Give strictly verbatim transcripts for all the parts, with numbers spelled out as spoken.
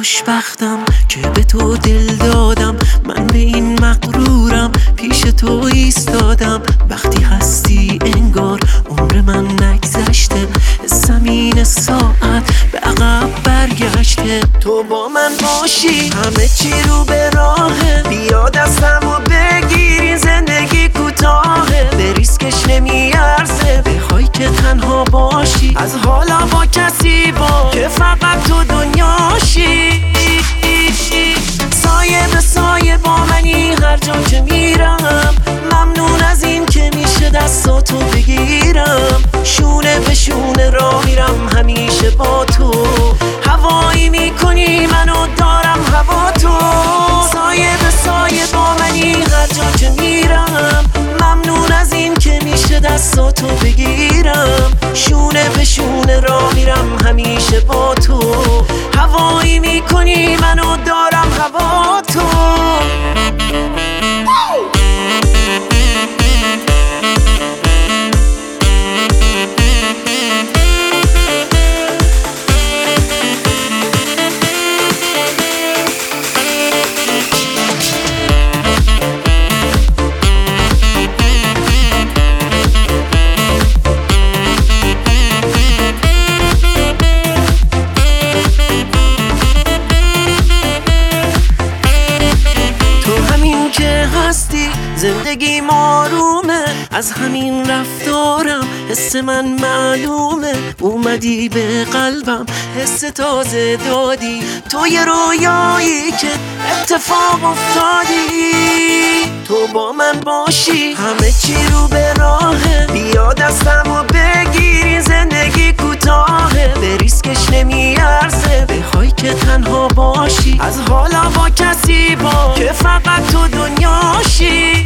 خوشبختم که به تو دل دادم، من به این مغرورم پیش تو ایستادم. وقتی هستی انگار عمر من نگذشته، زمین ساعت به عقب برگشته. تو با من باشی همه چی رو به راهه، بیا دستمو بگیری زندگی کوتاهه. به ریسکش نمیارزه بخوای که تنها باشی، از حالا با کسی با که فقط تو دنیاشی. سایه به سایه با منی هر جا که میرم، ممنون از این که میشه دستاتو بگیرم. شونه به شونه راه میرم همیشه با تو، هوایی میکنی منو دارم هوا تو. سایه به سایه با منی هر جا که میرم، ممنون از این که میشه دستاتو بگیرم. شونه به شونه راه میرم همیشه با تو، هوایی میکنی منو دارم هوا تو. زندگی آرومه، از همین رفتارم حس من معلومه. اومدی به قلبم حس تازه دادی، تو یه رویایی که اتفاق افتادی. تو با من باشی همه چی رو به راهه، بیا دستمو بگیری زندگی کوتاهه. به ریسکش نمیارزه بخوای که تنها باشی، از حالا با کسی با که فقط تو دنیاشی.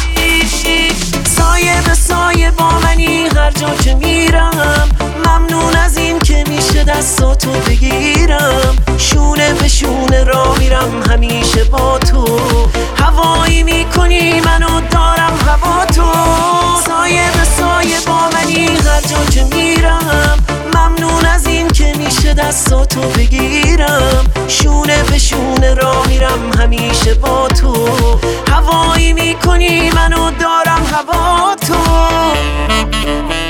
سایه به سایه با منی هر جا که میرم، ممنون از این که میشه دستاتو بگیرم. شونه به شونه راه میرم همیشه با تو، هوایی میکنی منو دارم هوا تو. سایه به سایه با منی هر جا که میرم، ممنون از این که میشه دستاتو بگیرم. شونه به شونه راه میرم همیشه با تو، هوایی میکنی منو دارم هوا تو.